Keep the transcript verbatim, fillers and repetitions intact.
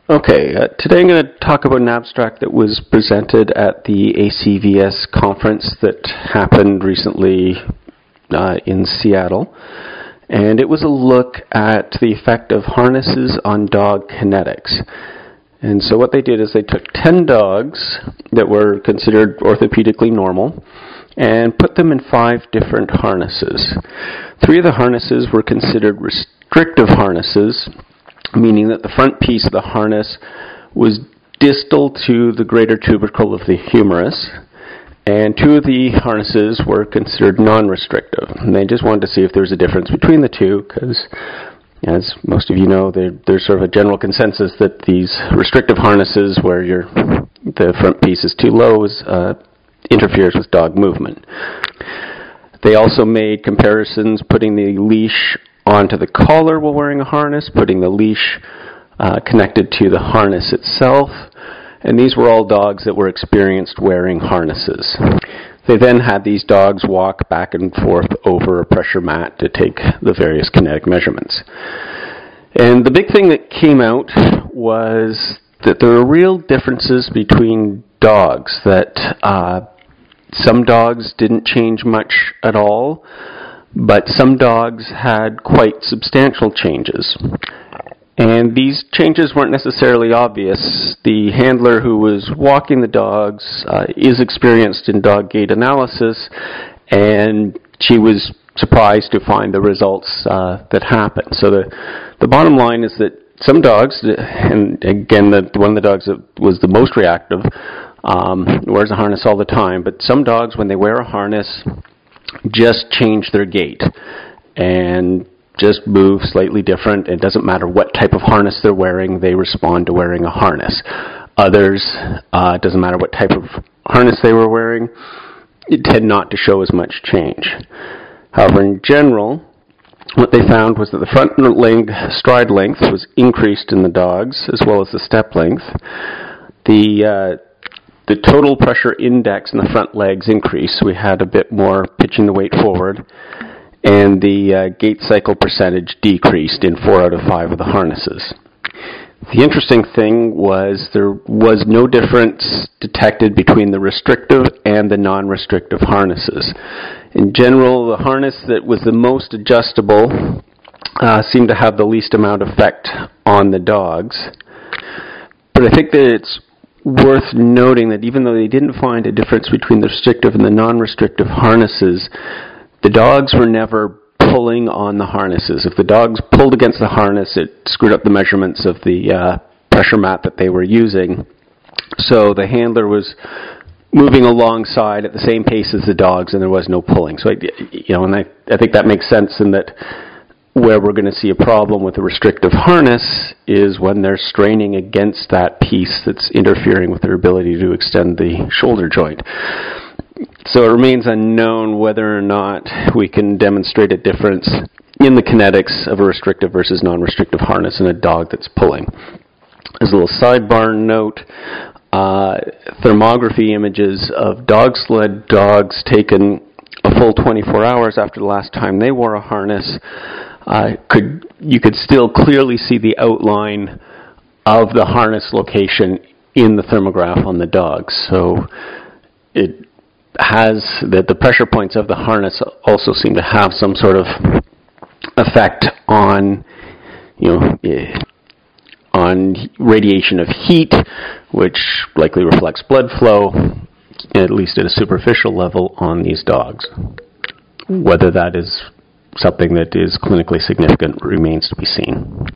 Okay, uh, today I'm going to talk about an abstract that was presented at the A C V S conference that happened recently uh, in Seattle. And it was a look at the effect of harnesses on dog kinetics. And so what they did is they took ten dogs that were considered orthopedically normal and put them in five different harnesses. Three of the harnesses were considered restrictive harnesses, meaning that the front piece of the harness was distal to the greater tubercle of the humerus, and two of the harnesses were considered non-restrictive. And they just wanted to see if there was a difference between the two, because, as most of you know, there, there's sort of a general consensus that these restrictive harnesses, where your the front piece is too low, is, uh, interferes with dog movement. They also made comparisons putting the leash onto the collar while wearing a harness, putting the leash uh, connected to the harness itself, and these were all dogs that were experienced wearing harnesses. They then had these dogs walk back and forth over a pressure mat to take the various kinetic measurements. And the big thing that came out was that there are real differences between dogs, that uh, some dogs didn't change much at all, but some dogs had quite substantial changes. And these changes weren't necessarily obvious. The handler who was walking the dogs uh, is experienced in dog gait analysis, and she was surprised to find the results uh, that happened. So the, the bottom line is that some dogs, and again, the, one of the dogs that was the most reactive, um, wears a harness all the time, but some dogs, when they wear a harness, just change their gait and just move slightly different. It doesn't matter what type of harness they're wearing, they respond to wearing a harness. Others, uh, it doesn't matter what type of harness they were wearing, it tend not to show as much change. However, in general, what they found was that the front leg stride length was increased in the dogs, as well as the step length. The uh, The total pressure index in the front legs increased, so we had a bit more pitching the weight forward, and the uh, gait cycle percentage decreased in four out of five of the harnesses. The interesting thing was there was no difference detected between the restrictive and the non-restrictive harnesses. In general, the harness that was the most adjustable uh, seemed to have the least amount of effect on the dogs. But I think that it's worth noting that even though they didn't find a difference between the restrictive and the non-restrictive harnesses, the dogs were never pulling on the harnesses. If the dogs pulled against the harness, it screwed up the measurements of the uh, pressure mat that they were using. So the handler was moving alongside at the same pace as the dogs, and there was no pulling. So, I, you know, and I, I think that makes sense in that where we're going to see a problem with a restrictive harness is when they're straining against that piece that's interfering with their ability to extend the shoulder joint. So it remains unknown whether or not we can demonstrate a difference in the kinetics of a restrictive versus non-restrictive harness in a dog that's pulling. As a little sidebar note, uh, thermography images of dog sled dogs taken a full twenty-four hours after the last time they wore a harness, Uh, could you could still clearly see the outline of the harness location in the thermograph on the dogs. So it has that the pressure points of the harness also seem to have some sort of effect on, you know, eh, on radiation of heat, which likely reflects blood flow, at least at a superficial level, on these dogs. Whether that is something that is clinically significant remains to be seen.